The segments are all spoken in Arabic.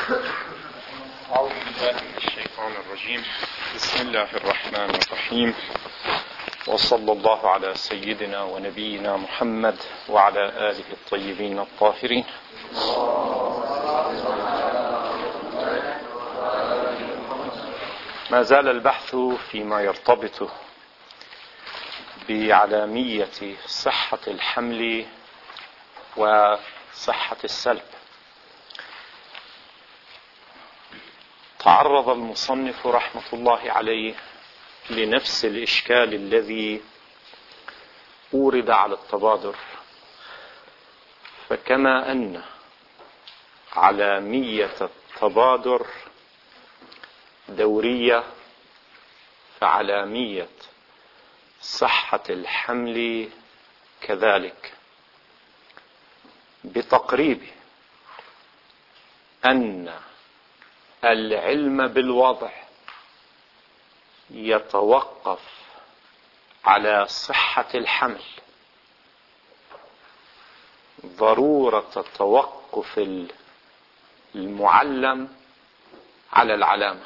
أعوذ بالله من الشيطان الرجيم. بسم الله الرحمن الرحيم، وصلى الله على سيدنا ونبينا محمد وعلى آله الطيبين الطاهرين. ما زال البحث فيما يرتبط بعلامية صحة الحمل وصحة السلب. تعرض المصنف رحمة الله عليه لنفس الإشكال الذي أورد على التبادر، فكما أن علامية التبادر دورية، فعلامية صحة الحمل كذلك، بتقريب أن العلم بالوضع يتوقف على صحة الحمل، ضرورة توقف المعلم على العلامة.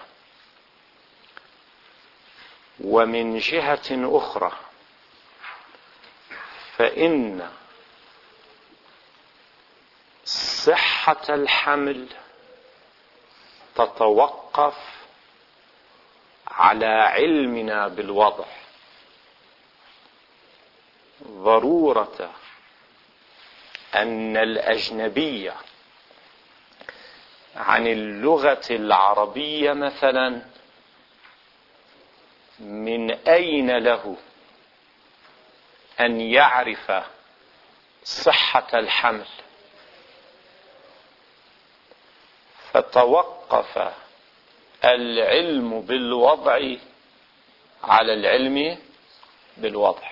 ومن جهة أخرى فإن صحة الحمل تتوقف على علمنا بالوضع، ضرورة أن الأجنبي عن اللغة العربية مثلا من أين له أن يعرف صحة الحمل؟ فتوقف العلم بالوضع على العلم بالوضع،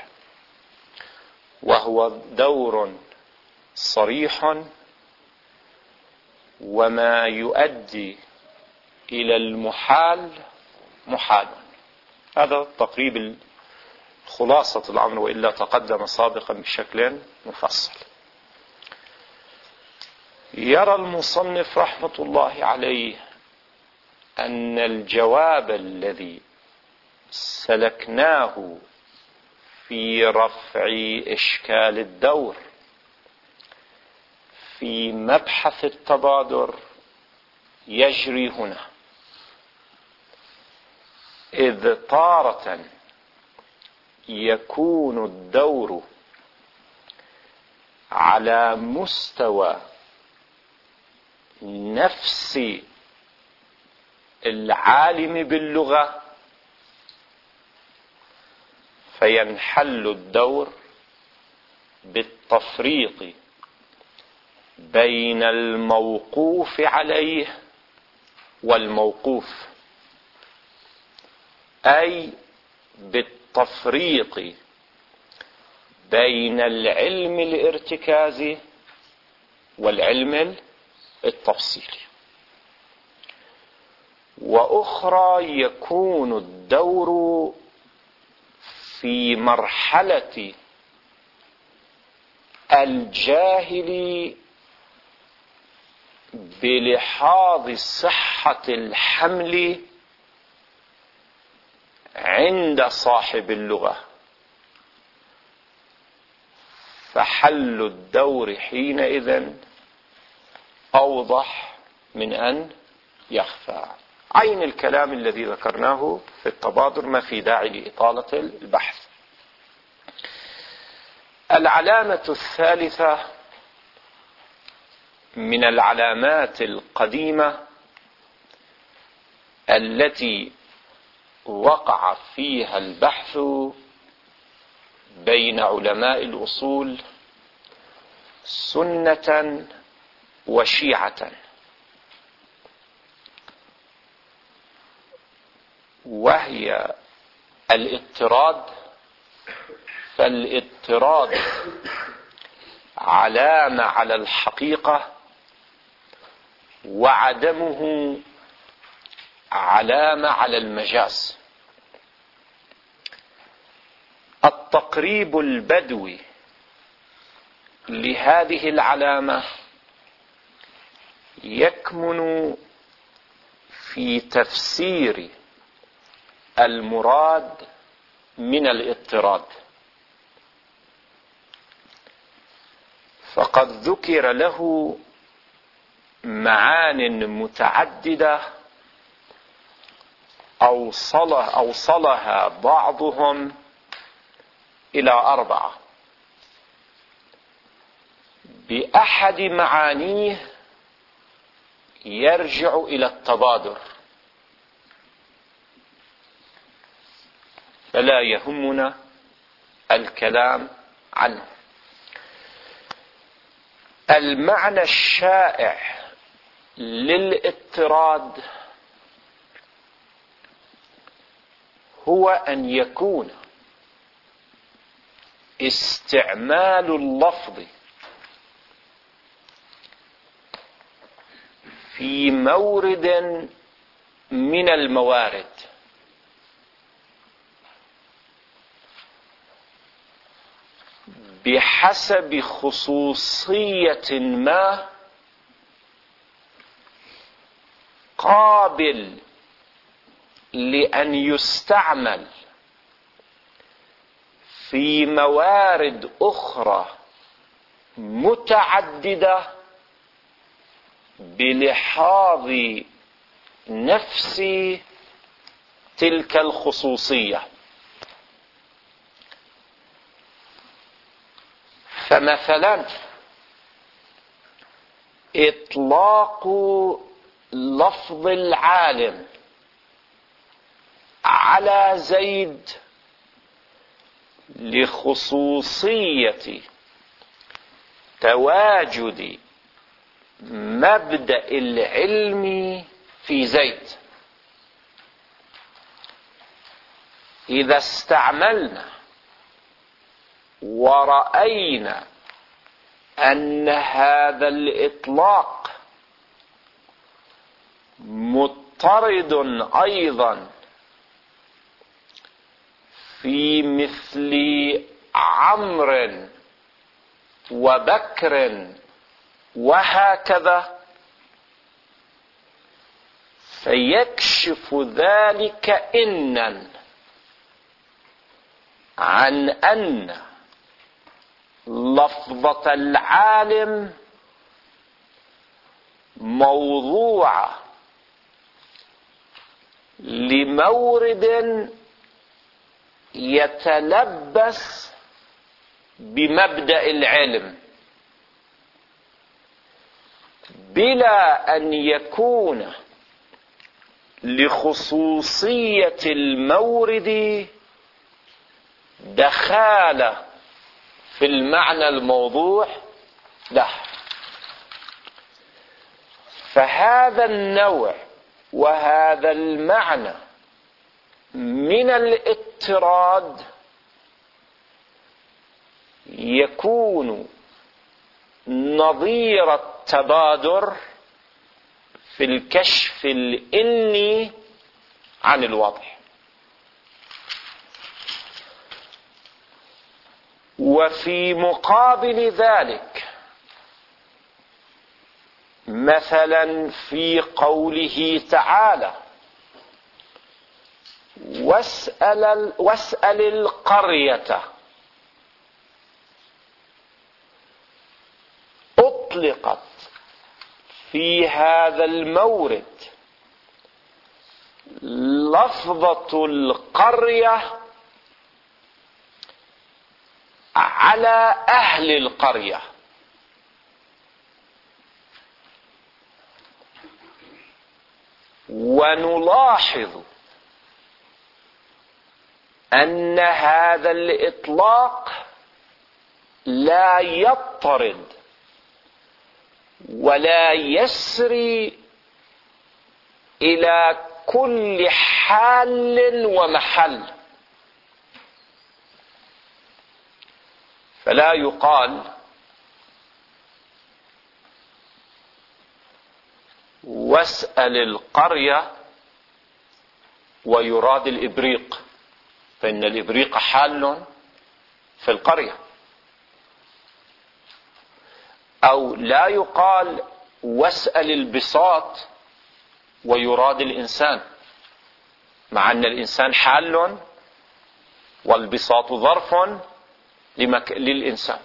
وهو دور صريح وما يؤدي إلى المحال محال. هذا تقريب خلاصة الأمر، وإلا تقدم سابقا بشكل مفصل. يرى المصنف رحمة الله عليه أن الجواب الذي سلكناه في رفع إشكال الدور في مبحث التبادر يجري هنا، إذ تارة يكون الدور على مستوى نفس العالم باللغة، فينحل الدور بالتفريق بين الموقوف عليه والموقوف، أي بالتفريق بين العلم الارتكازي والعلم التفصيلي. وأخرى يكون الدور في مرحلة الجاهل بلحاظ صحة الحمل عند صاحب اللغة، فحل الدور حينئذ أوضح من أن يخفى. عين الكلام الذي ذكرناه في التبادر، ما في داعي لإطالة البحث. العلامة الثالثة من العلامات القديمة التي وقع فيها البحث بين علماء الأصول سنة وشيعة، وهي الاضطراد. فالاضطراد علامة على الحقيقة، وعدمه علامة على المجاز. التقريب البدوي لهذه العلامة يكمن في تفسير المراد من الاضطراد، فقد ذكر له معان متعددة أوصلها بعضهم إلى 4. بأحد معانيه يرجع إلى التبادر، فلا يهمنا الكلام عنه. المعنى الشائع للاضطراد هو أن يكون استعمال اللفظ في مورد من الموارد بحسب خصوصية ما قابل لأن يستعمل في موارد أخرى متعددة بلحاظ نفس تلك الخصوصية. فمثلا إطلاق لفظ العالم على زيد لخصوصية تواجد مبدأ العلم في زيد. إذا استعملنا ورأينا أن هذا الإطلاق مضطرد أيضا في مثل عمرو وبكر وهكذا، فيكشف ذلك إنًا عن أن لفظة العالم موضوعة لمورد يتلبس بمبدأ العلم بلا أن يكون لخصوصية المورد دخالة في المعنى الموضوع له. فهذا النوع وهذا المعنى من الاضطراد يكون نظير التبادر في الكشف الإني عن الواضح. وفي مقابل ذلك مثلا في قوله تعالى واسأل القرية، أطلقت في هذا المورد لفظة القرية على أهل القرية، ونلاحظ أن هذا الإطلاق لا يضطرد ولا يسري إلى كل حال ومحل. فلا يقال واسأل القرية ويراد الإبريق، فإن الإبريق حال في القرية. أو لا يقال واسأل البساط ويراد الإنسان، مع أن الإنسان حال والبساط ظرف للإنسان.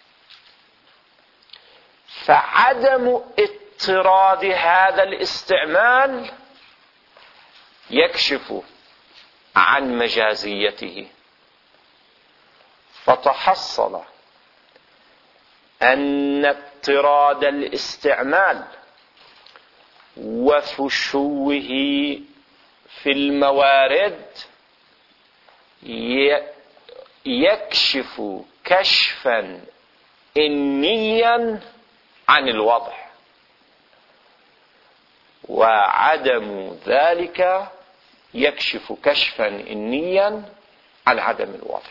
فعدم اضطراد هذا الاستعمال يكشف عن مجازيته، فتحصل أن اضطراد الاستعمال وفشوه في الموارد يكشف كشفا إنيا عن الوضع، وعدم ذلك يكشف كشفا إنيا عن عدم الوضع.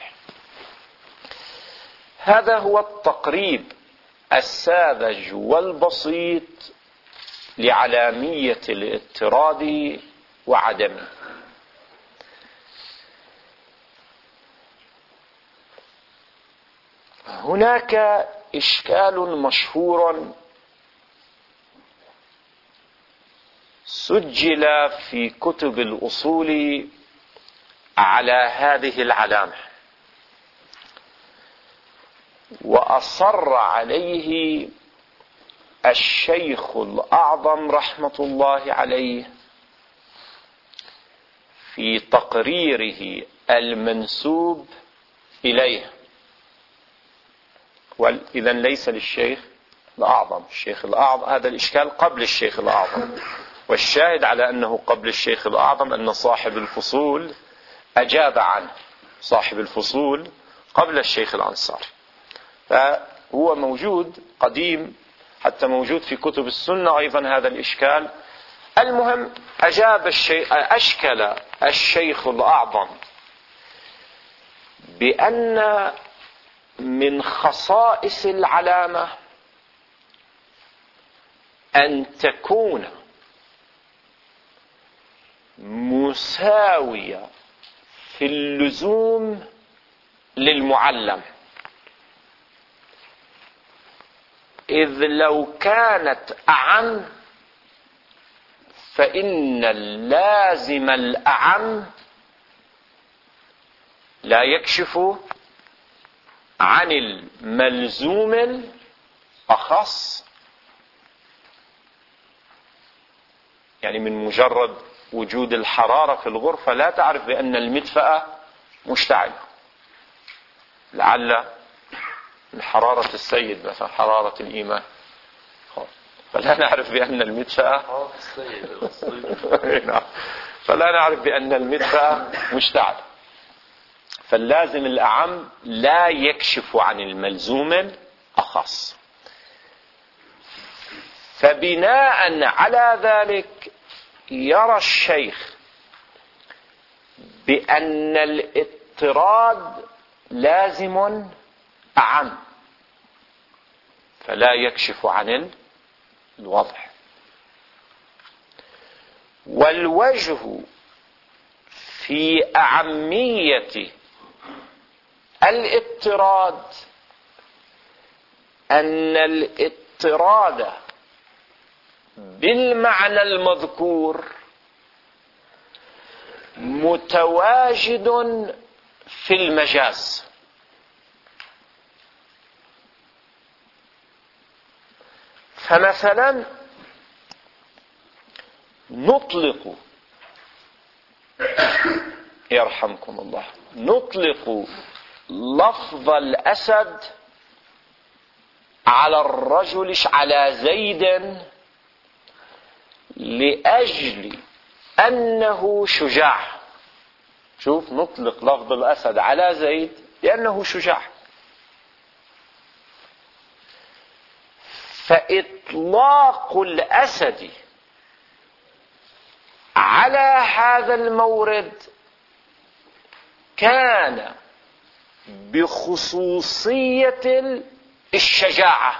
هذا هو التقريب الساذج والبسيط لعلامية الاضطراد وعدمه. هناك إشكال مشهور سجل في كتب الأصول على هذه العلامة، وأصر عليه الشيخ الأعظم رحمة الله عليه في تقريره المنسوب إليه. وإذا ليس للشيخ الأعظم، الشيخ الأعظم هذا الإشكال قبل الشيخ الأعظم، والشاهد على أنه قبل الشيخ الأعظم أن صاحب الفصول أجاب عنه، صاحب الفصول قبل الشيخ الأنصاري، فهو موجود قديم، حتى موجود في كتب السنة أيضا هذا الإشكال. المهم أشكل الشيخ الأعظم بأن من خصائص العلامة أن تكون مساوية في اللزوم للمعلم، إذ لو كانت أعم فإن اللازم الأعم لا يكشف عن الملزوم الأخص. يعني من مجرد وجود الحرارة في الغرفة لا تعرف بأن المدفأة مشتعلة، لعل حرارة السيد مثلا حرارة الإيمان، فلا نعرف بأن المدفأة فلا نعرف بأن المدفأة مشتعلة. فاللازم الأعم لا يكشف عن الملزوم الأخص. فبناء على ذلك يرى الشيخ بأن الاضطراد لازم أعم فلا يكشف عن الوضع. والوجه في أعمية الاضطراد أن الاضطراد بالمعنى المذكور متواجد في المجاز. فمثلا نطلق، يرحمكم الله، نطلق لفظ الأسد على الرجل، على زيد، لأجل أنه شجاع. شوف، نطلق لفظ الأسد على زيد لأنه شجاع. فإطلاق الأسد على هذا المورد كان بخصوصية الشجاعة،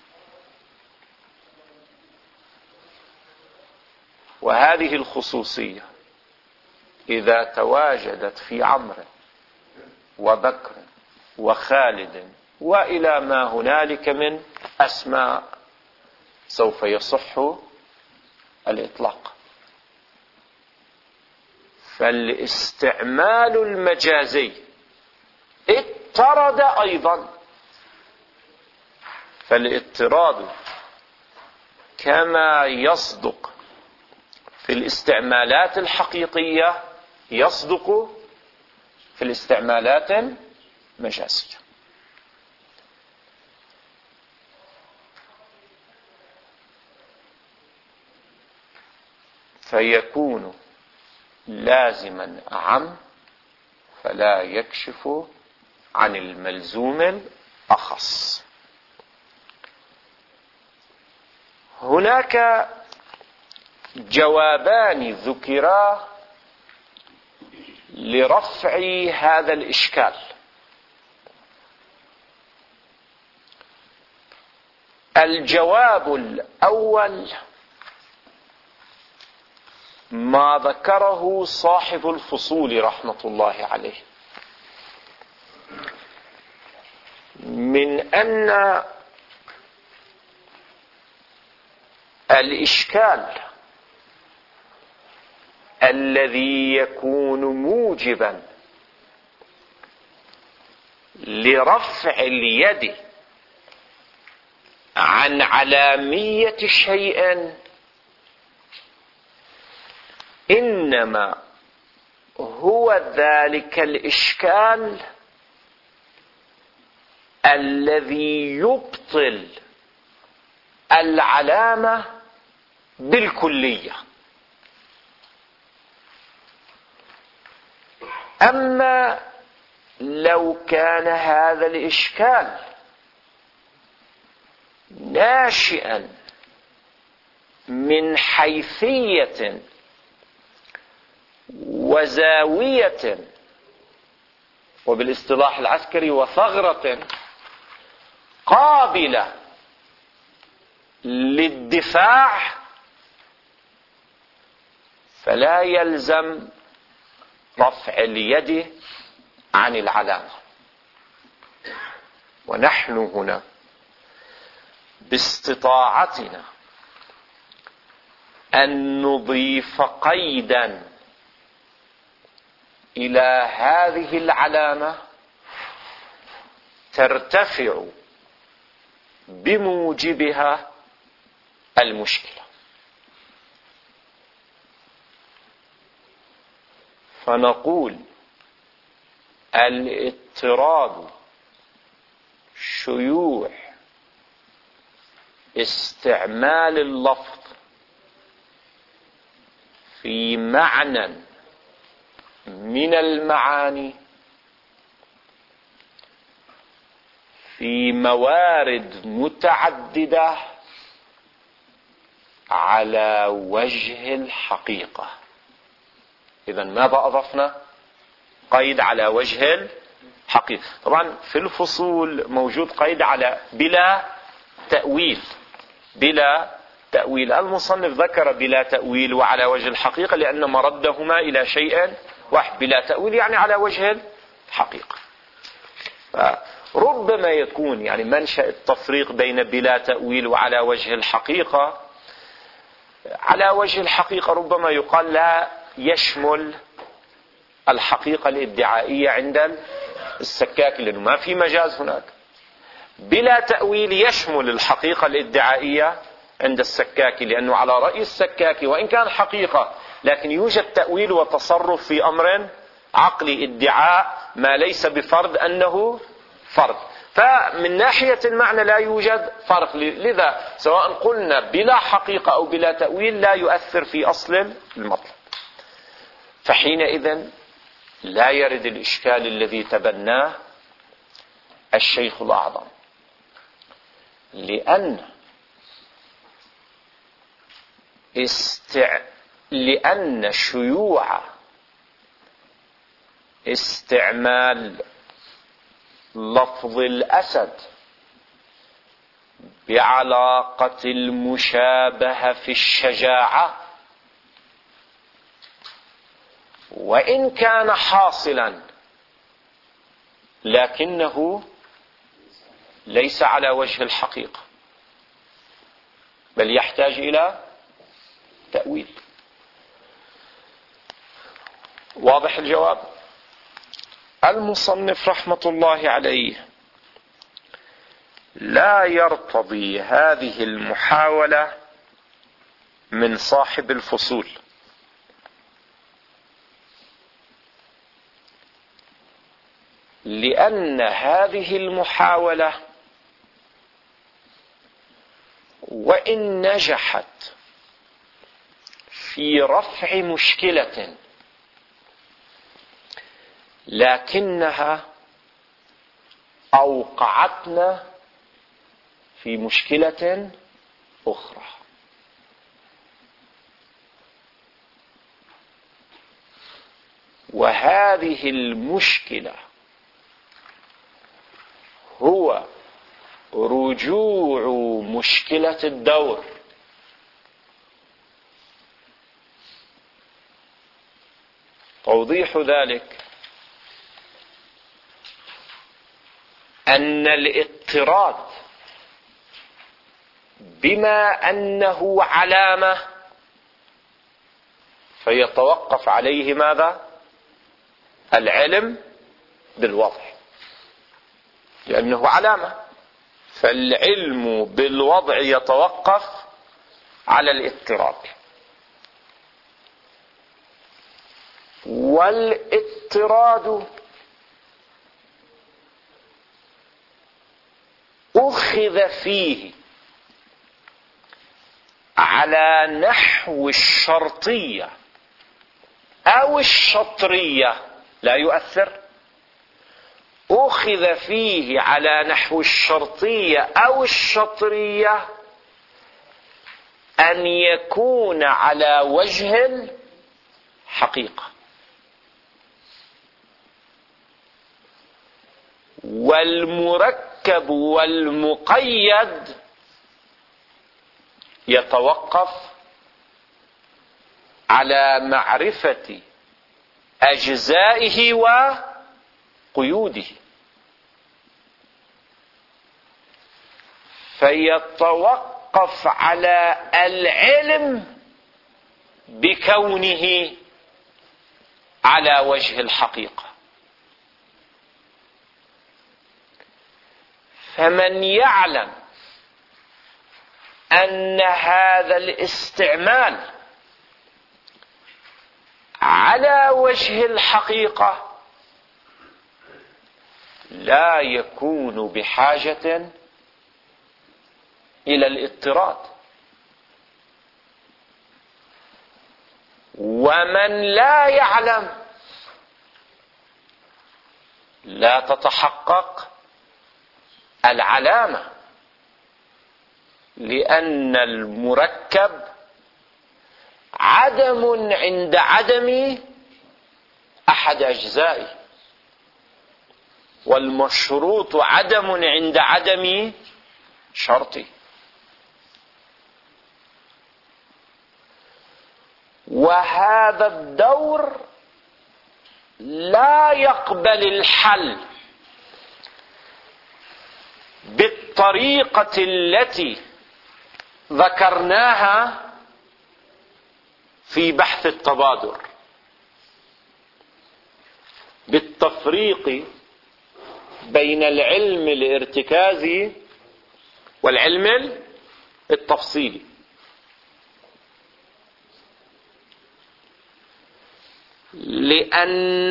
وهذه الخصوصية إذا تواجدت في عمرو وبكر وخالد وإلى ما هنالك من أسماء سوف يصح الإطلاق. فالاستعمال المجازي اضطرد أيضا، فالاضطراد كما يصدق في الاستعمالات الحقيقية يصدق في الاستعمالات المجازية. فيكون لازما أعم فلا يكشف عن الملزوم الأخص. هناك جوابان ذكرا لرفع هذا الإشكال. الجواب الأول ما ذكره صاحب الفصول رحمة الله عليه من أن الإشكال الذي يكون موجبا لرفع اليد عن علامية شيء إنما هو ذلك الإشكال الذي يبطل العلامة بالكلية. أما لو كان هذا الإشكال ناشئا من حيثية وزاوية وبالاصطلاح العسكري وثغرة قابلة للدفاع فلا يلزم رفع اليد عن العلامة. ونحن هنا باستطاعتنا أن نضيف قيدا إلى هذه العلامة ترتفع بموجبها المشكلة. فنقول الاضطراد شيوع استعمال اللفظ في معنى من المعاني في موارد متعددة على وجه الحقيقة. إذن ماذا أضفنا؟ قيد على وجه الحقيقة. طبعا في الفصول موجود قيد على بلا تأويل. بلا تأويل. المصنف ذكر بلا تأويل وعلى وجه الحقيقة لأن مردهما إلى شيء واحد. بلا تأويل يعني على وجه الحقيقة. ربما يكون يعني منشأ التفريق بين بلا تأويل وعلى وجه الحقيقة. على وجه الحقيقة ربما يقال لا يشمل الحقيقة الادعائية عند السكاكي لأنه ما في مجاز هناك. بلا تأويل يشمل الحقيقة الادعائية عند السكاكي لأنه على رأي السكاكي وإن كان حقيقة لكن يوجد تأويل وتصرف في أمر عقلي ادعاء ما ليس بفرض أنه فرض. فمن ناحية المعنى لا يوجد فرق. لذا سواء قلنا بلا حقيقة أو بلا تأويل لا يؤثر في أصل المطلب. فحينئذ لا يرد الإشكال الذي تبناه الشيخ الأعظم لأن شيوع استعمال لفظ الأسد بعلاقة المشابهة في الشجاعة وإن كان حاصلا لكنه ليس على وجه الحقيقة بل يحتاج إلى تأويل. واضح الجواب؟ المصنف رحمة الله عليه لا يرتضي هذه المحاولة من صاحب الفصول، لأن هذه المحاولة وإن نجحت في رفع مشكلة لكنها أوقعتنا في مشكلة أخرى. وهذه المشكلة هو رجوع مشكلة الدور. توضيح ذلك أن الاضطراد بما أنه علامة فيتوقف عليه ماذا؟ العلم بالوضع، لأنه علامة، فالعلم بالوضع يتوقف على الاضطراد. والاضطراد أخذ فيه على نحو الشرطية أو الشطرية لا يؤثر، أخذ فيه على نحو الشرطية أو الشطرية أن يكون على وجه الحقيقة، والمركب والمقيد يتوقف على معرفة أجزائه وقيوده، فيتوقف على العلم بكونه على وجه الحقيقة. فمن يعلم أن هذا الاستعمال على وجه الحقيقة لا يكون بحاجة إلى الاضطراد. ومن لا يعلم لا تتحقق العلامة، لأن المركب عدم عند عدم أحد أجزائه، والمشروط عدم عند عدم شرطه. وهذا الدور لا يقبل الحل بالطريقة التي ذكرناها في بحث التبادر، بالتفريق بين العلم الارتكازي والعلم التفصيلي. لأن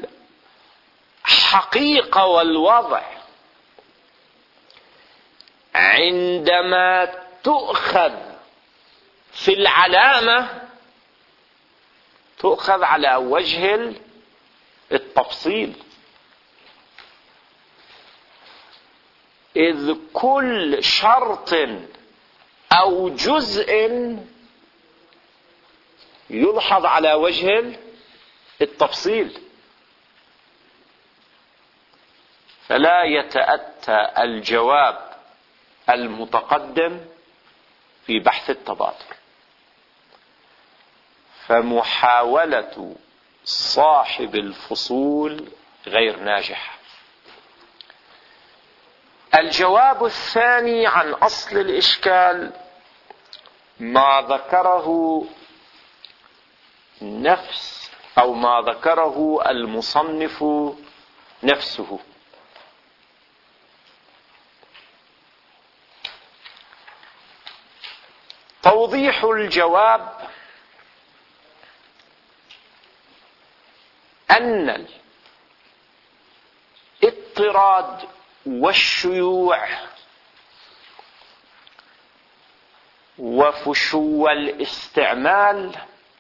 الحقيقة والوضع عندما تؤخذ في العلامة تؤخذ على وجه التفصيل، إذ كل شرط أو جزء يلحظ على وجه التفصيل، فلا يتأتى الجواب المتقدم في بحث التبادر. فمحاولة صاحب الفصول غير ناجحة. الجواب الثاني عن أصل الإشكال ما ذكره نفس أو ما ذكره المصنف نفسه. توضيح الجواب أن الاضطراد والشيوع وفشو الاستعمال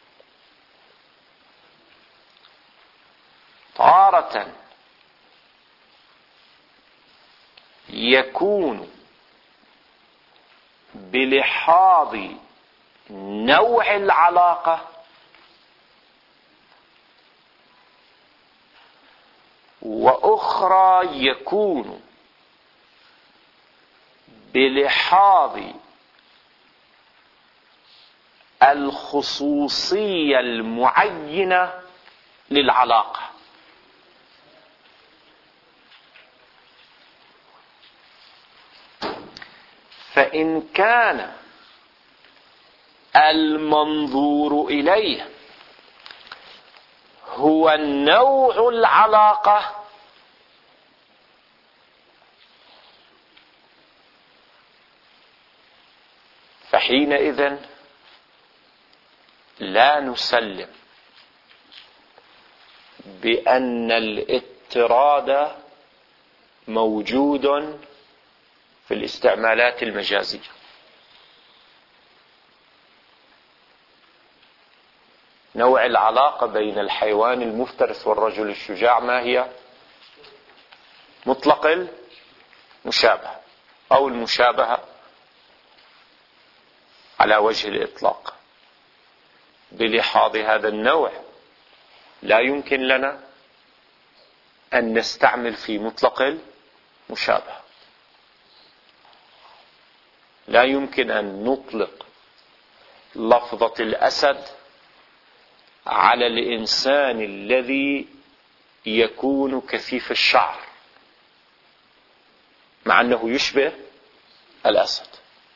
تارة يكون بلحاظ نوع العلاقة، وأخرى يكون بلحاظ الخصوصية المعينة للعلاقة. فإن كان المنظور إليه هو نوع العلاقة، فحينئذ لا نسلم بأن الاضطراد موجود في الاستعمالات المجازية. نوع العلاقة بين الحيوان المفترس والرجل الشجاع ما هي؟ مطلق المشابهة أو المشابهة على وجه الإطلاق. بلحاظ هذا النوع لا يمكن لنا أن نستعمل في مطلق المشابهة. لا يمكن أن نطلق لفظة الأسد على الإنسان الذي يكون كثيف الشعر مع أنه يشبه الأسد.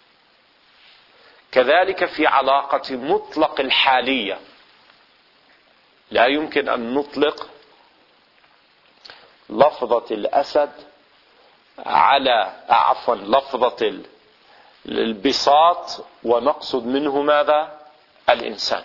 كذلك في علاقة مطلق الحالية لا يمكن أن نطلق لفظة الأسد على لفظة البساط ونقصد منه ماذا؟ الإنسان.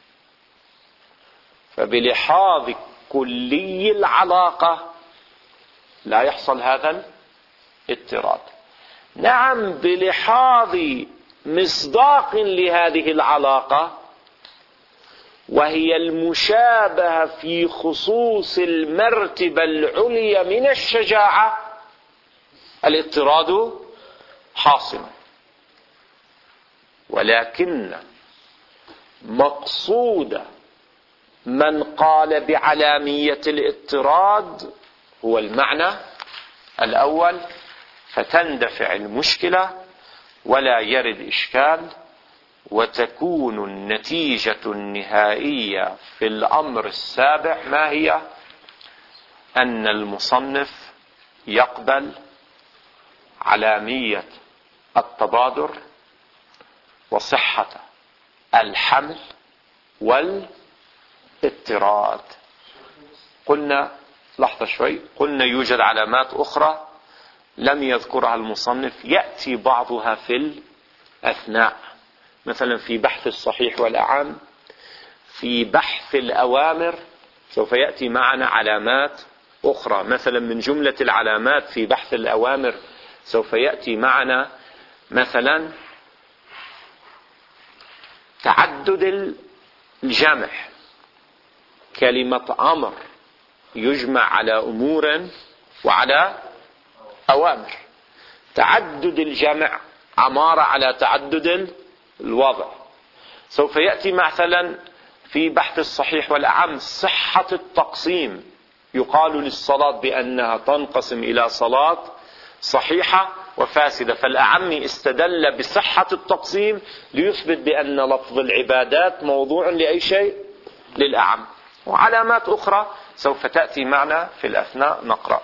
فبلحاظ كلي العلاقة لا يحصل هذا الاضطراد. نعم، بلحاظ مصداق لهذه العلاقة وهي المشابهة في خصوص المرتبة العليا من الشجاعة، الاضطراد حاصل. ولكن مقصود من قال بعلامية الاضطراد هو المعنى الأول، فتندفع المشكلة ولا يرد إشكال، وتكون النتيجة النهائية في الأمر السابع ما هي؟ أن المصنف يقبل علامية التبادر وصحة الحمل والاضطراد. قلنا لحظة شوي، قلنا يوجد علامات أخرى لم يذكرها المصنف يأتي بعضها في الأثناء، مثلا في بحث الصحيح والأعم. في بحث الأوامر سوف يأتي معنا علامات أخرى، مثلا من جملة العلامات في بحث الأوامر سوف يأتي معنا مثلا تعدد الجمع. كلمة أمر يجمع على أمور وعلى أوامر. تعدد الجمع عمارة على تعدد الوضع. سوف يأتي مثلا في بحث الصحيح والأعم صحة التقسيم. يقال للصلاة بأنها تنقسم إلى صلاة صحيحة وفاسدة، فالأعم استدل بصحة التقسيم ليثبت بأن لفظ العبادات موضوع لأي شيء؟ للأعم. وعلامات أخرى سوف تأتي معنا في الأثناء نقرأ.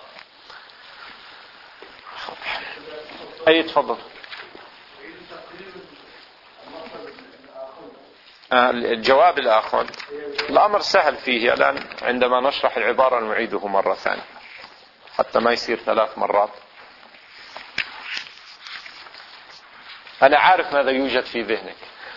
أي تفضل. الجواب الآخر الأمر سهل فيه الآن، عندما نشرح العبارة نعيده مرة ثانية حتى ما يصير 3 مرات. أنا عارف ماذا يوجد في ذهنك.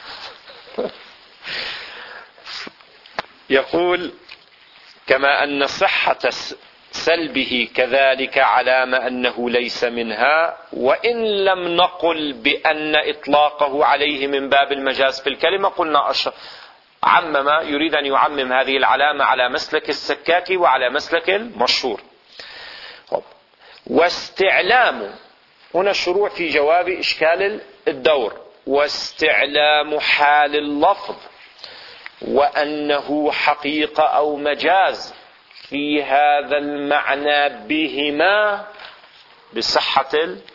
يقول: كما أن صحة سلبه كذلك علامة أنه ليس منها، وإن لم نقل بأن إطلاقه عليه من باب المجاز في الكلمة. قلنا عمم، يريد أن يعمم هذه العلامة على مسلك السكاكي وعلى مسلك المشهور. واستعلام، هنا الشروع في جواب إشكال الدور. واستعلام حال اللفظ وأنه حقيقة أو مجاز في هذا المعنى بهما، بصحة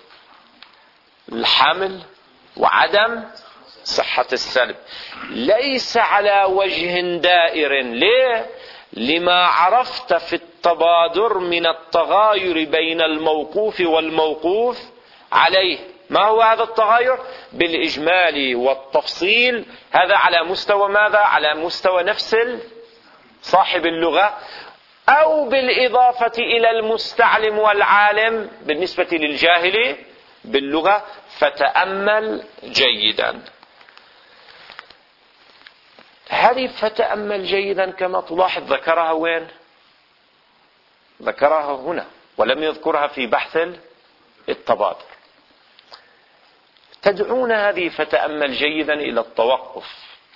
الحمل وعدم صحة السلب، ليس على وجه دائر. ليه؟ لما عرفت في التبادر من التغاير بين الموقوف والموقوف عليه. ما هو هذا التغاير؟ بالإجمال والتفصيل. هذا على مستوى ماذا؟ على مستوى نفس صاحب اللغة، أو بالإضافة إلى المستعلم والعالم بالنسبة للجاهل باللغة. فتأمل جيدا. هذه فتأمل جيدا كما تلاحظ ذكرها وين؟ ذكرها هنا ولم يذكرها في بحث التبادر. تدعون هذه فتأمل جيدا إلى التوقف،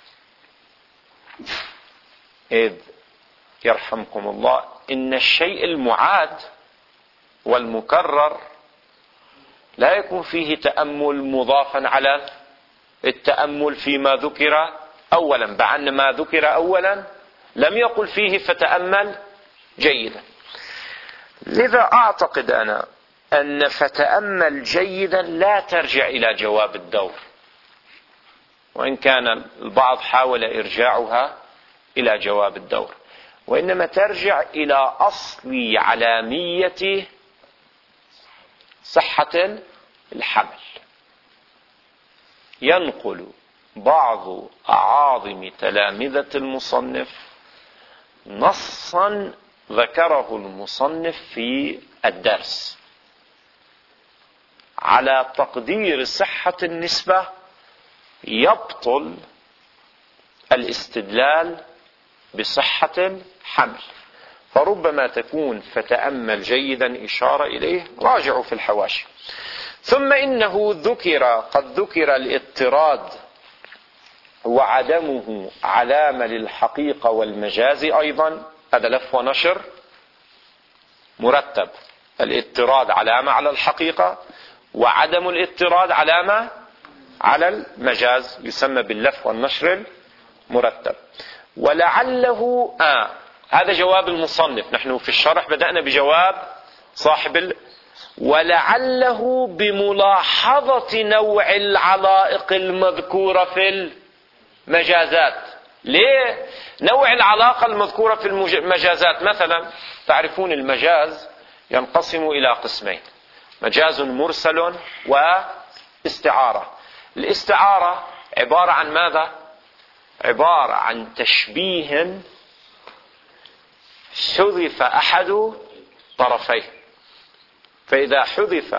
إذ يرحمكم الله إن الشيء المعاد والمكرر لا يكون فيه تأمل مضافا على التأمل فيما ذكر أولا، بأن ما ذكر أولا لم يقل فيه فتأمل جيدا. لذا أعتقد أنا أن فتأمل جيدا لا ترجع إلى جواب الدور، وإن كان البعض حاول إرجاعها إلى جواب الدور، وإنما ترجع إلى أصل علامية صحة الحمل. ينقل بعض أعاظم تلامذة المصنف نصا ذكره المصنف في الدرس على تقدير صحة النسبة، يبطل الاستدلال بصحة الحمل. فربما تكون فتأمل جيدا إشارة إليه، راجعوا في الحواشي. ثم إنه قد ذكر الاضطراد وعدمه علامة للحقيقة والمجاز أيضا. هذا لف ونشر مرتب. الاضطراد علامة على الحقيقة، وعدم الاضطراد علامة على المجاز، يسمى باللف والنشر المرتب. ولعله هذا جواب المصنف. نحن في الشرح بدأنا بجواب صاحب ولعله بملاحظة نوع العلائق المذكورة في المجازات. ليه؟ نوع العلاقة المذكورة في المجازات. مثلا تعرفون المجاز ينقسم إلى قسمين: مجاز مرسل واستعارة. الاستعارة عبارة عن ماذا؟ عبارة عن تشبيه حذف أحد طرفيه. فإذا حذف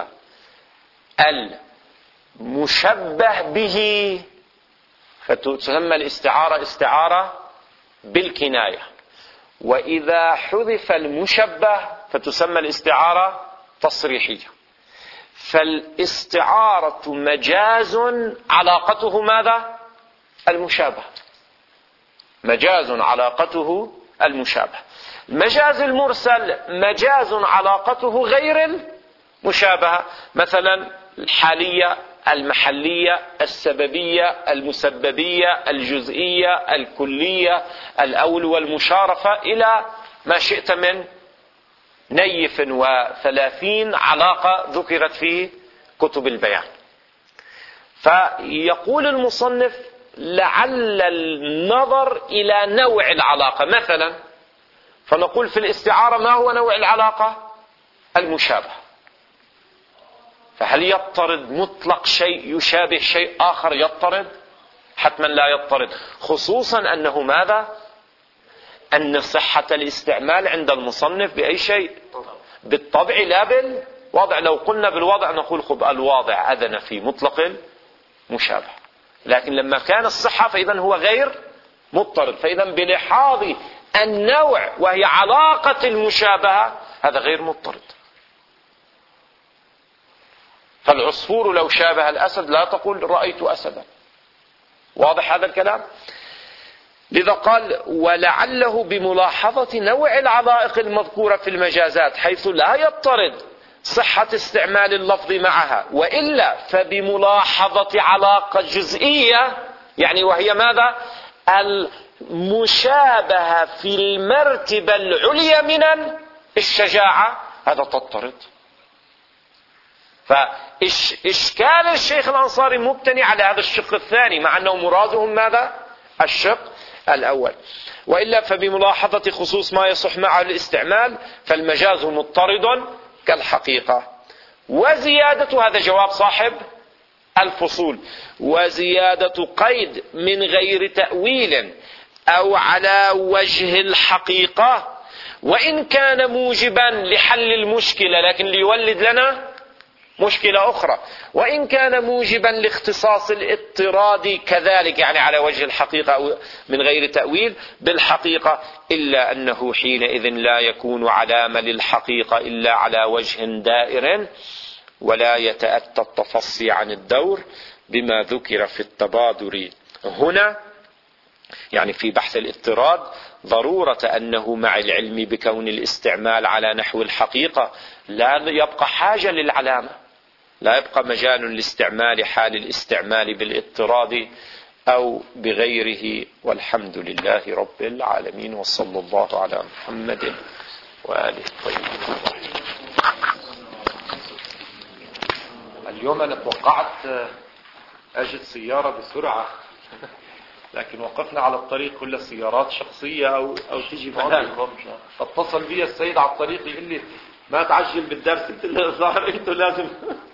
المشبه به فتسمى الاستعارة استعارة بالكناية، وإذا حذف المشبه فتسمى الاستعارة تصريحية. فالاستعارة مجاز علاقته ماذا؟ المشابهة. مجاز علاقته المشابهة. المجاز المرسل مجاز علاقته غير المشابهة. مثلا الحالية، المحلية، السببية، المسببية، الجزئية، الكلية، الأول والمشارفة، إلى ما شئت من نيف 30 علاقة ذكرت في كتب البيان. فيقول المصنف لعل النظر إلى نوع العلاقة. مثلا فنقول في الاستعارة ما هو نوع العلاقة؟ المشابهة. فهل يضطرد مطلق شيء يشابه شيء آخر؟ يضطرد؟ حتما لا يضطرد، خصوصا أنه ماذا؟ أن صحة الاستعمال عند المصنف بأي شيء؟ بالطبع لا بالوضع. لو قلنا بالوضع نقول خب الواضع أذن في مطلق المشابهة، لكن لما كان الصحة فإذا هو غير مضطرد، فإذا بلحاظ النوع وهي علاقة المشابهة هذا غير مضطرد. فالعصفور لو شابه الأسد لا تقول رأيت أسدا. واضح هذا الكلام؟ لذا قال ولعله بملاحظة نوع العلائق المذكورة في المجازات حيث لا يضطرد صحة استعمال اللفظ معها، وإلا فبملاحظة علاقة جزئية، يعني وهي ماذا؟ المشابهة في المرتبة العليا من الشجاعة، هذا تضطرد. فإشكال الشيخ الأنصاري مبتني على هذا الشق الثاني، مع أنه مرادهم ماذا؟ الشق الأول. وإلا فبملاحظة خصوص ما يصح معه الاستعمال فالمجاز مضطرد كالحقيقة. وزيادة، هذا جواب صاحب الفصول، وزيادة قيد من غير تأويل أو على وجه الحقيقة وإن كان موجبا لحل المشكلة، لكن ليولد لنا مشكلة أخرى، وإن كان موجبا لاختصاص الاضطراد كذلك، يعني على وجه الحقيقة أو من غير تأويل بالحقيقة، إلا أنه حينئذ لا يكون علامة للحقيقة إلا على وجه دائر، ولا يتأتى التفصي عن الدور بما ذكر في التبادر هنا، يعني في بحث الاضطراد، ضرورة أنه مع العلم بكون الاستعمال على نحو الحقيقة لا يبقى حاجة للعلامة، لا يبقى مجال لاستعمال حال الاستعمال بالاضطراد أو بغيره. والحمد لله رب العالمين، وصلى الله على محمد وآله الطيبين. اليوم أنا توقعت أجد سيارة بسرعة، لكن وقفنا على الطريق كل سيارات شخصية أو تيجي معاكم. اتصل بي السيد على الطريق يقول لي ما تعجل بالدرس، قلت له الظاهر انتوا لازم